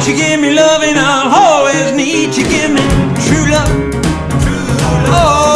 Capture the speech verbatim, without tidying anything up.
you give me love and I'll always need you. Give me true love, true love. Oh,